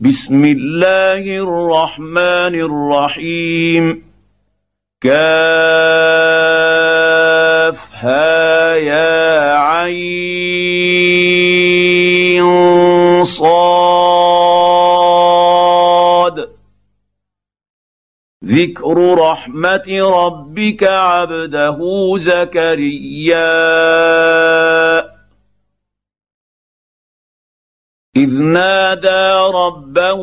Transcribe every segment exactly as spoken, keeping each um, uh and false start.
بسم الله الرحمن الرحيم كافها يا عين صاد ذكر رحمة ربك عبده زكريا إذ نادى ربه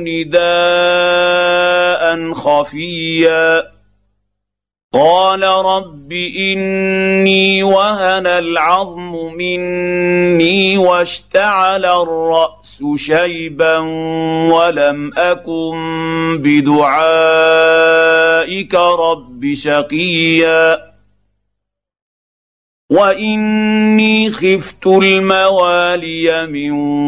نداء خفيا قال رب إني وهن العظم مني واشتعل الرأس شيبا ولم أكن بدعائك رب شقيا وإني خفت الموالي من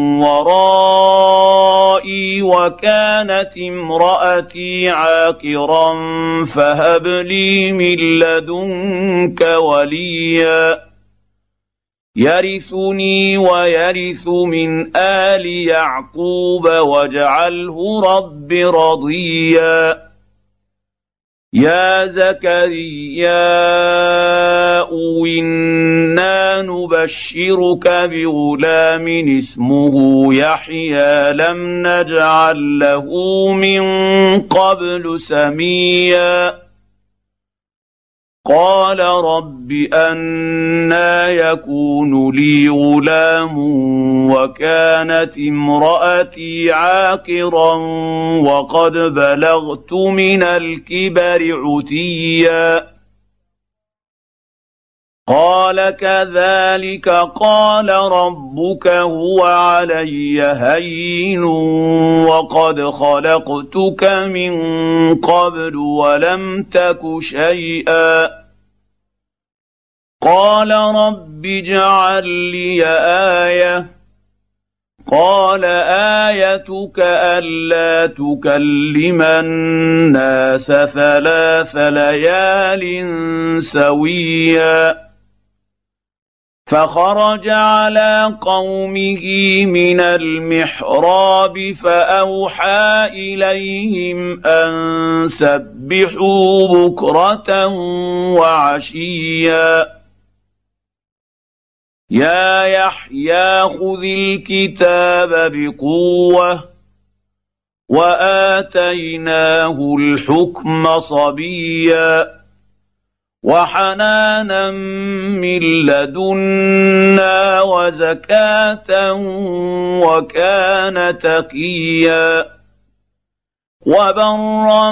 ورائي وكانت امرأتي عاقرا فهب لي من لدنك وليا يرثني ويرث من آل يعقوب واجعله رب رضيا يا زكريا إنا نبشرك بغلام اسمه يحيى لم نجعل له من قبل سميا قال رب أنى يكون لي غلام وكانت امرأتي عاقرا وقد بلغت من الكبر عتيا قال كذلك قال ربك هو علي هين وقد خلقتك من قبل ولم تك شيئا قال رب اجعل لي آية قال آيتك ألا تكلم الناس ثلاث ليال سويا فخرج على قومه من المحراب فأوحى إليهم أن سبحوا بكرة وعشيا يا يحيى خذ الكتاب بقوة وآتيناه الحكم صبيا وحنانا من لدنا وزكاة وكان تقيا وبرا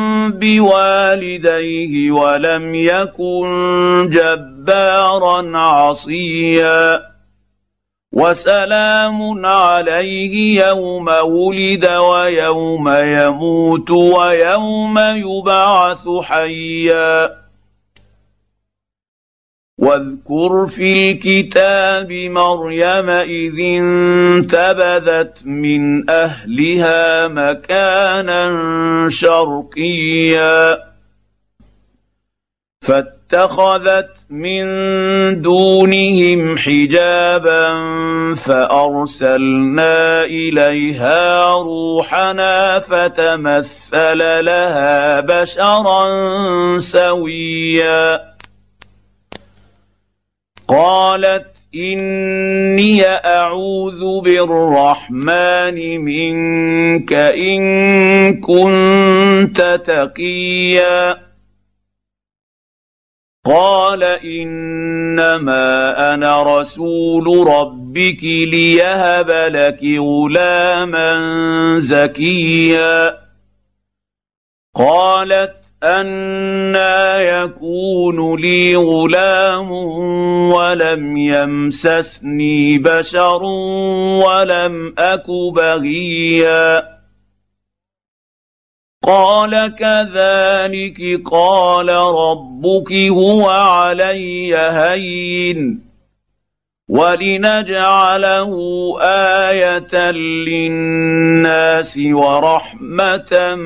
بوالديه ولم يكن جبارا عصيا وسلام عليه يوم ولد ويوم يموت ويوم يبعث حيا واذكر في الكتاب مريم إذ انتبذت من أهلها مكانا شرقيا فاتخذت من دونهم حجابا فأرسلنا إليها روحنا فتمثل لها بشرا سويا قالت إني أعوذ بالرحمن منك إن كنت تقيا قال إنما أنا رسول ربك ليهب لك غلاما زكيا قالت أنى يكون لي غلام ولم يمسسني بشر ولم أك بغيا قال كذلك قال ربك هو علي هين ولنجعله آية للناس ورحمة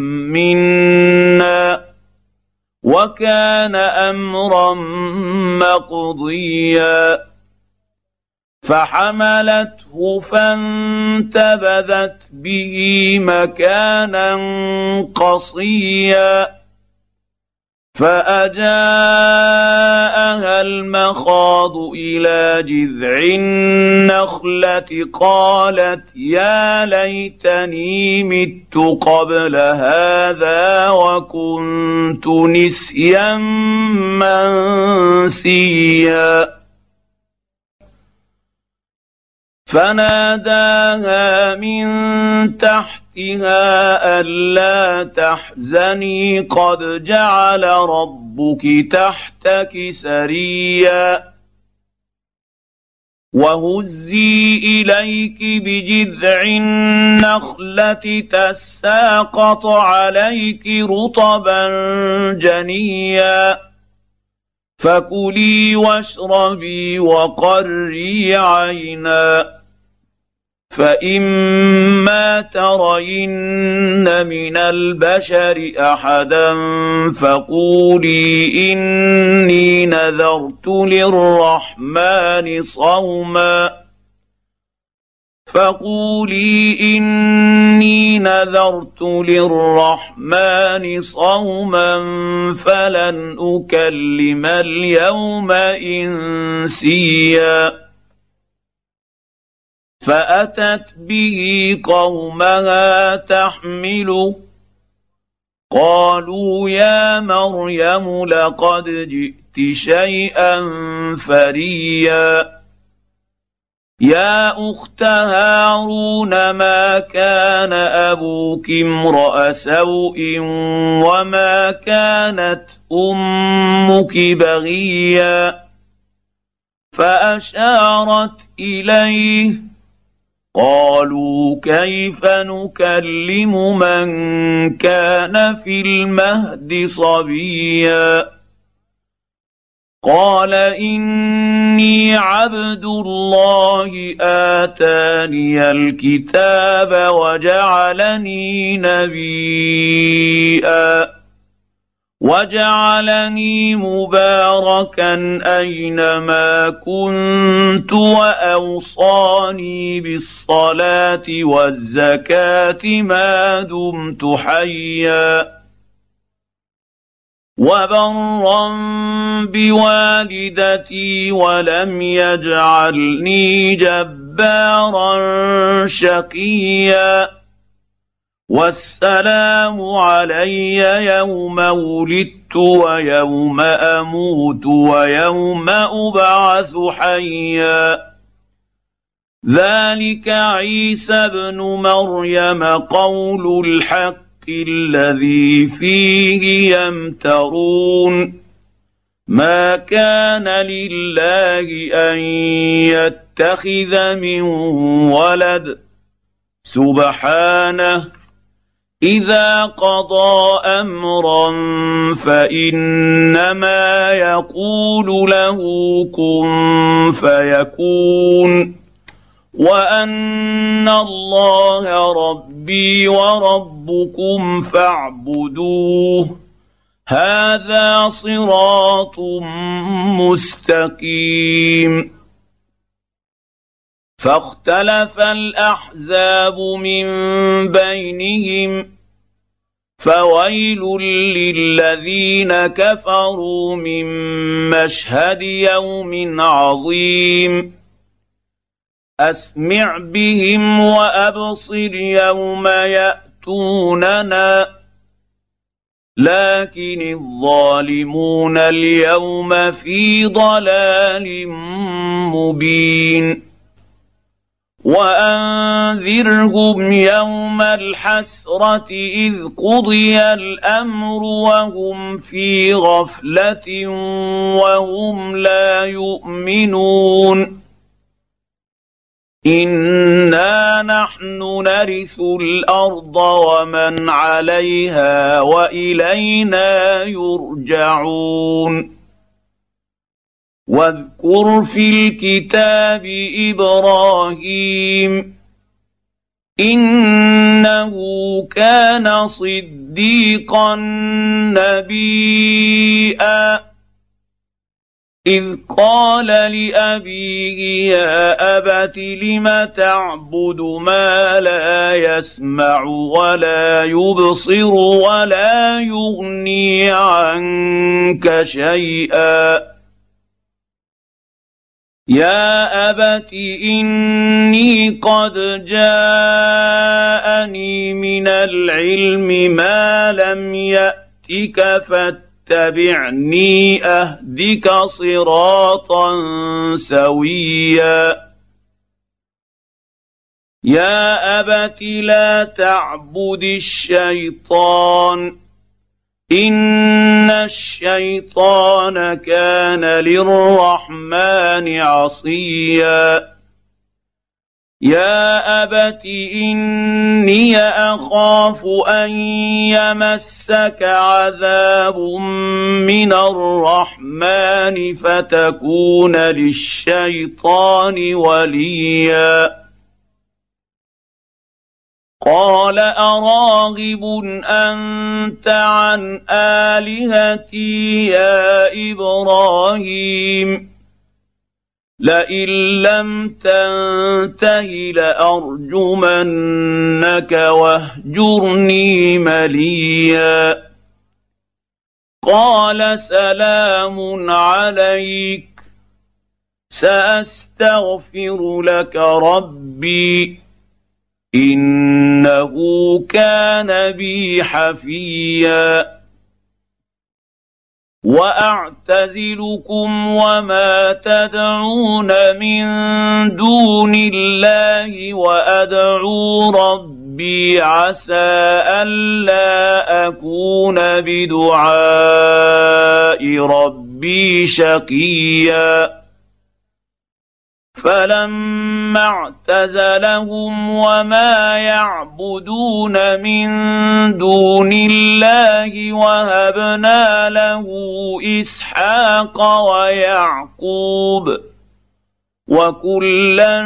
منا وكان أمرا مقضيا فحملته فانتبذت به مكانا قصيا فأجاءها المخاض إلى جذع النخلة قالت يا ليتني مت قبل هذا وكنت نسيا منسيا فناداها من تحتها ألا تحزني قد جعل ربك تحتك سريا وهزي إليك بجذع النخلة تساقط عليك رطبا جنيا فكلي واشربي وقري عينا فإما ترين من البشر أحدا فقولي إني نذرت للرحمن صوما فقولي إني نذرت للرحمن صوما فلن أكلم اليوم إنسيا فأتت به قومها تحمله قالوا يا مريم لقد جئت شيئا فريا يا أخت هارون ما كان أبوك امرأ سوء وما كانت أمك بغيا فأشارت إليه قالوا كيف نكلم من كان في المهد صبيا قال إني عبد الله آتاني الكتاب وجعلني نبيا وجعلني مباركا أينما كنت وأوصاني بالصلاة والزكاة ما دمت حيا وبرا بوالدتي ولم يجعلني جبارا شقيا والسلام علي يوم ولدت ويوم أموت ويوم أبعث حيا ذلك عيسى ابن مريم قول الحق الذي فيه يمترون ما كان لله أن يتخذ من ولد سبحانه إذا قضى أمرا فإنما يقول له كن فيكون وأن الله ربي وربكم فاعبدوه هذا صراط مستقيم فاختلف الأحزاب من بينهم فويل للذين كفروا من مشهد يوم عظيم أسمع بهم وأبصر يوم يأتوننا لكن الظالمون اليوم في ضلال مبين وأنذرهم يوم الحسرة إذ قضي الأمر وهم في غفلة وهم لا يؤمنون إنا نحن نرث الأرض ومن عليها وإلينا يرجعون واذكر في الكتاب إبراهيم إنه كان صديقا نبيا إذ قال لأبيه يا أبت لم تعبد ما لا يسمع ولا يبصر ولا يغني عنك شيئا يا أبت إني قد جاءني من العلم ما لم يأتك فاتبعني أهدك صراطا سويا يا أبت لا تعبد الشيطان إن الشيطان كان للرحمن عصيا يا أبت إني أخاف أن يمسك عذاب من الرحمن فتكون للشيطان وليا قال أراغب أنت عن آلهتي يا إبراهيم لئن لم تنته لأرجمنك واهجرني مليا قال سلام عليك سأستغفر لك ربي إنه كان بي حفيا وأعتزلكم وما تدعون من دون الله وأدعو ربي عسى ألا أكون بدعاء ربي شقيا فلما اعتزلهم وما يعبدون من دون الله وهبنا له إسحاق ويعقوب وكلا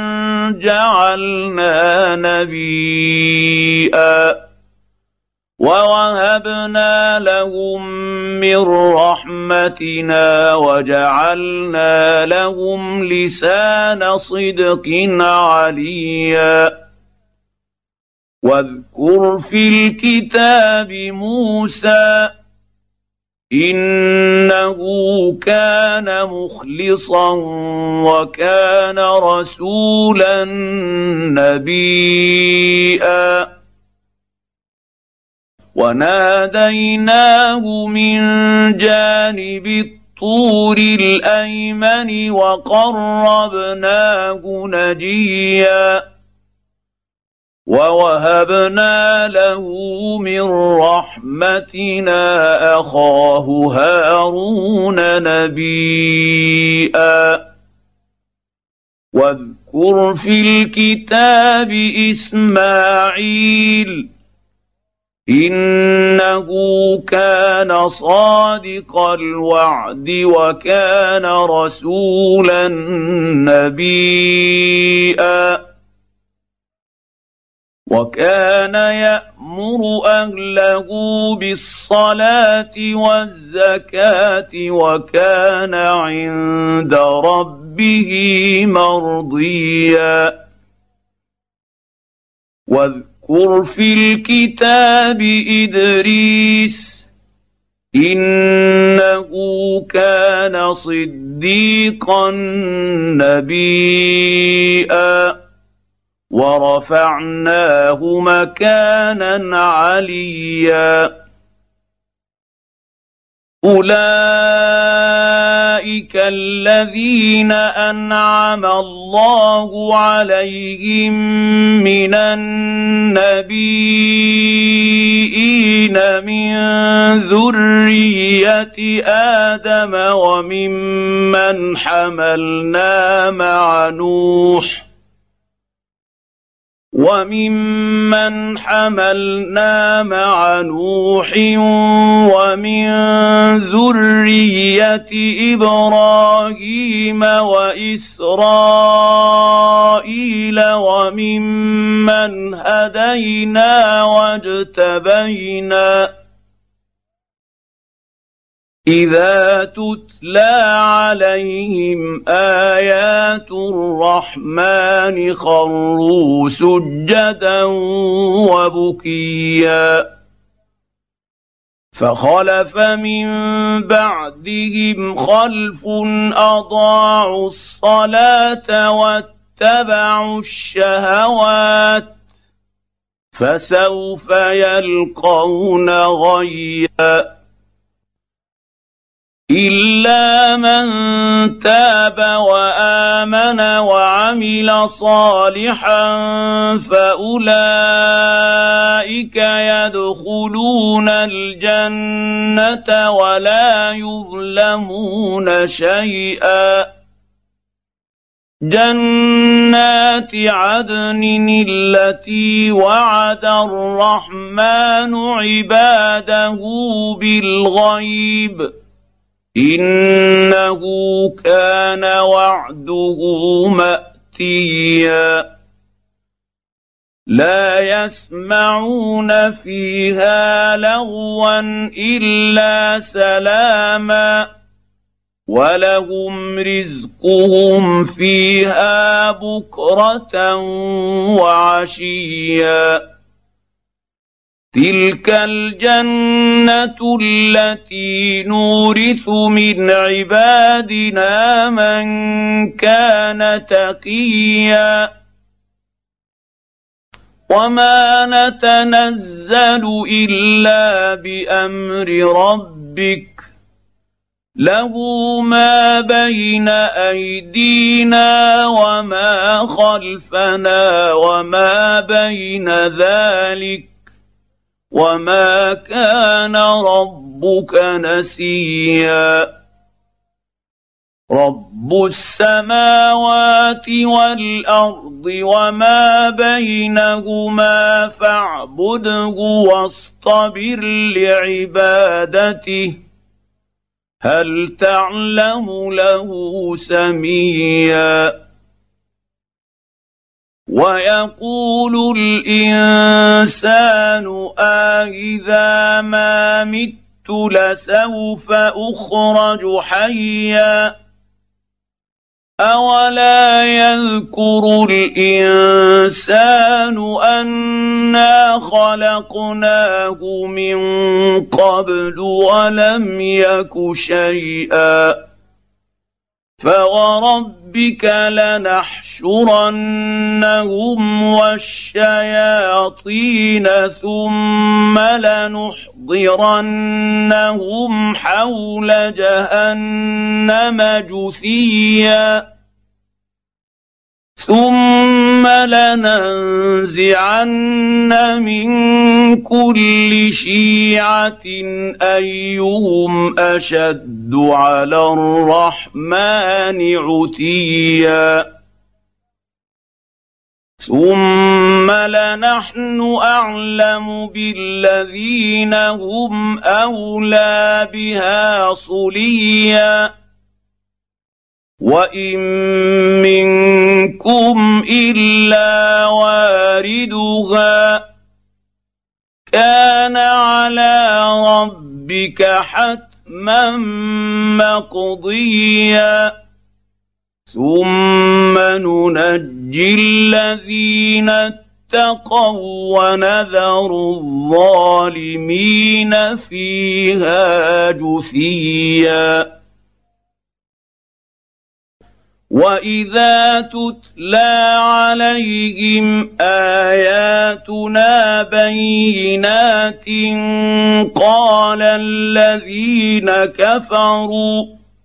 جعلنا نبيا ووهبنا لهم من رحمتنا وجعلنا لهم لسان صدق عليا واذكر في الكتاب موسى إنه كان مخلصا وكان رسولا نبيا وناديناه من جانب الطور الأيمن وقربناه نجيا ووهبنا له من رحمتنا أخاه هارون نبيا واذكر في الكتاب إسماعيل إنه كان صادق الوعد وكان رسولا نبيا وكان يأمر أهله بالصلاة والزكاة وكان عند ربه مرضيا واذكر في الكتاب إدريس إنه كان صديقا نبيا ورفعناه مكانا عليا أولئك الذين أنعم الله عليهم من النبيين من ذرية آدم وممن حملنا مع نوح وممن حملنا مع نوح ومن ذرية إبراهيم وإسرائيل وممن هدينا واجتبينا إذا تتلى عليهم آيات الرحمن خروا سجدا وبكيا فخلف من بعدهم خلف أضاعوا الصلاة واتبعوا الشهوات فسوف يلقون غيا إلا من تاب وآمن وعمل صالحا فأولئك يدخلون الجنة ولا يظلمون شيئا جنات عدن التي وعد الرحمن عباده بالغيب إنه كان وعده مأتيا لا يسمعون فيها لغوا إلا سلاما ولهم رزقهم فيها بكرة وعشيا تلك الجنة التي نورث من عبادنا من كان تقيا وما نتنزل إلا بأمر ربك له ما بين أيدينا وما خلفنا وما بين ذلك وما كان ربك نسيا رب السماوات والأرض وما بينهما فاعبده واصطبر لعبادته هل تعلم له سميا ويقول الإنسان أإذا ما مت لسوف أخرج حيا أولا يذكر الإنسان أنا خلقناه من قبل ولم يك شيئا فوربك لنحشرنهم والشياطين ثم لنحضرنهم حول جهنم جثيا ثم لننزعن من كل شيعة أيهم أشد على الرحمن عتيا ثم لنحن أعلم بالذين هم أولى بها صليا وإن منكم إلا واردها كان على ربك حتما مقضيا ثم ننجي الذين اتقوا ونذر الظالمين فيها جثيا وإذا تتلى عليهم آياتنا بينات قال الذين كفروا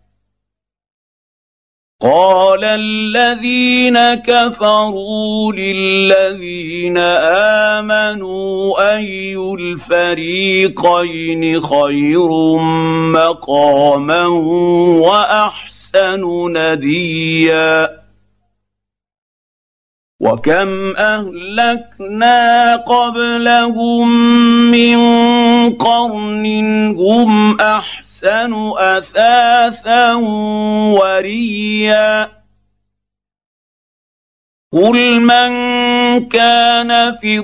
قال الذين كفروا للذين آمنوا أي الفريقين خير مقاما وأحسن نديا وكم أهلكنا قبلهم من قرن هم أحسن أثاثا وريا قل من كان في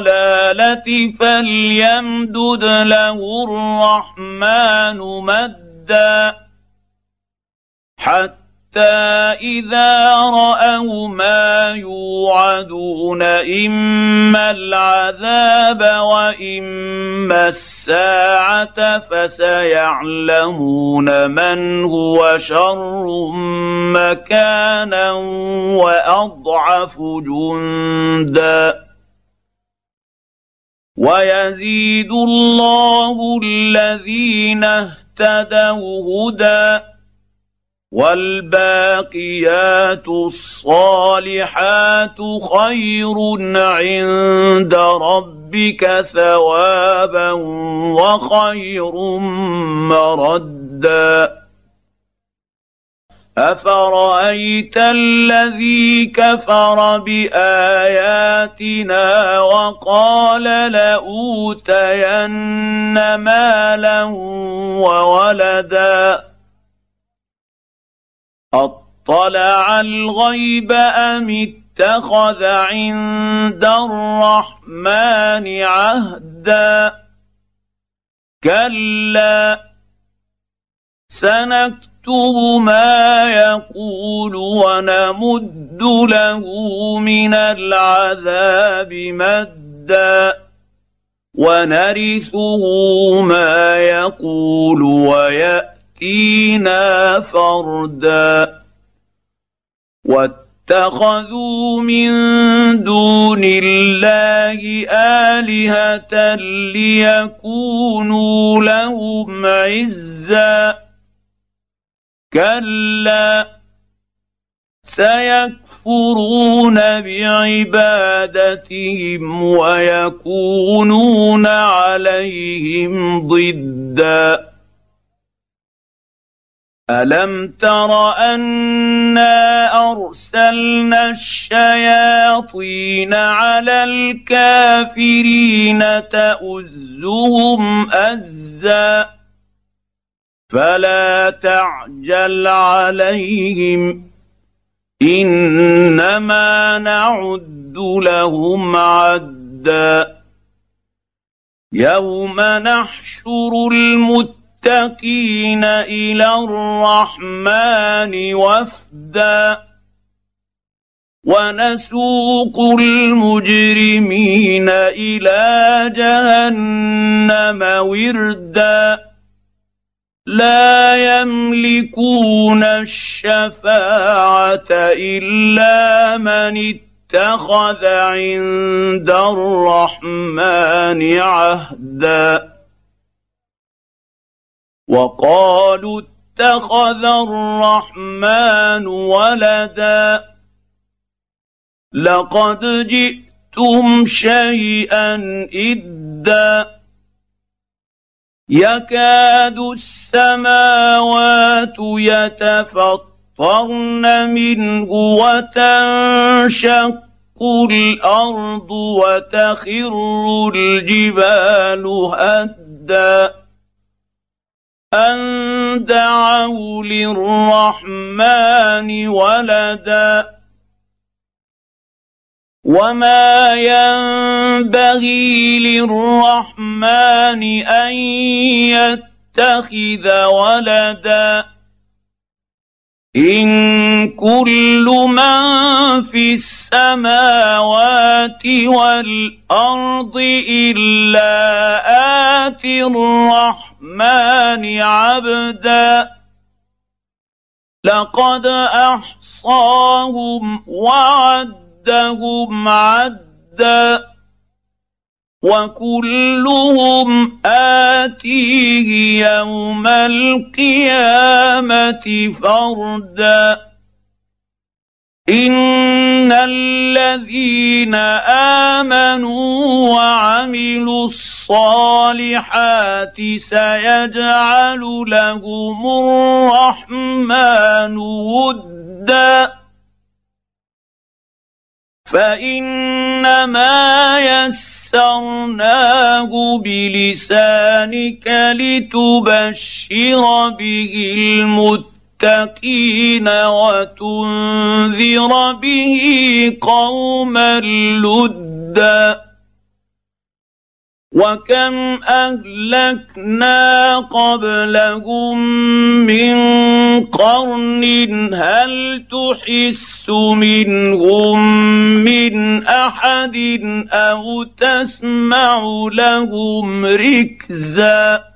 الضلالة فليمدد له الرحمن مدا مدا حتى إذا رأوا ما يوعدون إما العذاب وإما الساعة فسيعلمون من هو شر مكانا وأضعف جندا ويزيد الله الذين اهتدوا هدى والباقيات الصالحات خير عند ربك ثوابا وخير مردا أفرأيت الذي كفر بآياتنا وقال لأوتين مالا وولدا أطلع الغيب أم اتخذ عند الرحمن عهدا كلا سنكتب ما يقول ونمد له من العذاب مدا ونرثه ما يقول ويأتينا فردا واتخذوا من دون الله آلهة ليكونوا لهم عزا كلا سيكفرون بعبادتهم ويكونون عليهم ضدا ألم تر أنا أرسلنا الشياطين على الكافرين تؤزهم أزا فلا تعجل عليهم إنما نعد لهم عدا يوم نحشر المتقين إلى الرحمن وفدا ونسوق المجرمين إلى جهنم وردا لا يملكون الشفاعة إلا من اتخذ عند الرحمن عهدا وقالوا اتخذ الرحمن ولدا لقد جئتم شيئا إدا يكاد السماوات يتفطرن منه وتنشق الأرض وتخر الجبال هدا أن دعوا للرحمن ولدا وما ينبغي للرحمن أن يتخذ ولدا إن كل من في السماوات والأرض إلا آتي الرحمن عبدا لقد أحصاهم وعد عدهم عدا وكلهم آتيه يوم القيامة فردا إن الذين آمنوا وعملوا الصالحات سيجعل لهم الرحمن ودا فإنما يسرناه بلسانك لتبشر به المتقين وتنذر به قوما لدا وكم اهلكنا قبلهم من قرن هل تحس منهم من احد او تسمع لهم ركزا